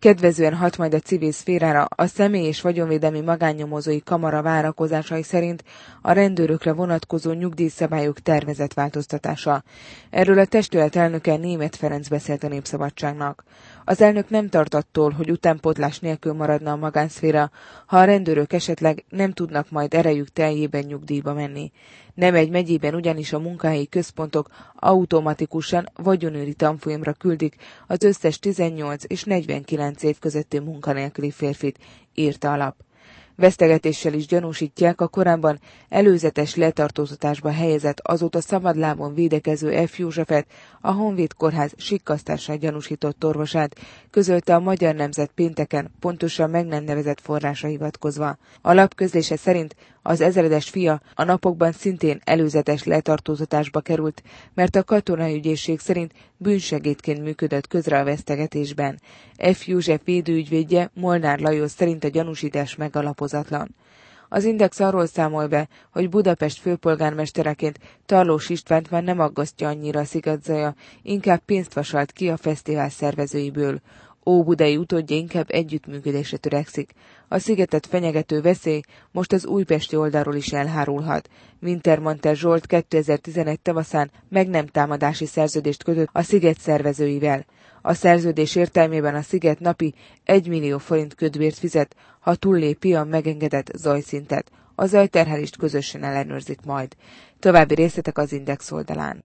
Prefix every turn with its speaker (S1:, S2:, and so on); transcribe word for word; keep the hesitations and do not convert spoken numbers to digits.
S1: Kedvezően hat majd a civil szférára. A személy- és vagyonvédelmi magánnyomozói kamara várakozásai szerint a rendőrökre vonatkozó nyugdíjszabályok tervezett változtatása. Erről a testület elnöke Németh Ferenc beszélt a Népszabadságnak. Az elnök nem tart attól, hogy utánpótlás nélkül maradna a magánszféra, ha a rendőrök esetleg nem tudnak majd erejük teljében nyugdíjba menni. Nem egy megyében ugyanis a munkahelyi központok automatikusan vagyonőri tanfolyamra küldik az összes tizennyolc és negyvenkilenc év közötti munkanélküli férfit, írta a lap. Vesztegetéssel is gyanúsítják a korábban előzetes letartóztatásba helyezett, azóta szabadlábon védekező F. Józsefet, a Honvéd Kórház sikkasztásra gyanúsított orvosát, közölte a Magyar Nemzet pénteken, pontosan meg nem nevezett forrásra hivatkozva. A lap közlése szerint az ezredes fia a napokban szintén előzetes letartóztatásba került, mert a katonai ügyészség szerint bűnsegédként működött közre a vesztegetésben. F. József védőügyvédje, Molnár Lajos szerint a gyanúsítás megalapozatlan. Az Index arról számol be, hogy Budapest főpolgármestereként Tarlós Istvánt már nem aggasztja annyira a szigetzaja, inkább pénzt vasalt ki a fesztivál szervezőiből. Óbudai utódja inkább együttműködésre törekszik. A szigetet fenyegető veszély most az újpesti oldalról is elhárulhat. Wintermantel Zsolt kétezer-tizenegy tavaszán meg nem támadási szerződést kötött a sziget szervezőivel. A szerződés értelmében a sziget napi egy millió forint kötbért fizet, ha túllépi a megengedett zajszintet. A zajterhelést közösen ellenőrzik majd. További részletek az Index oldalán.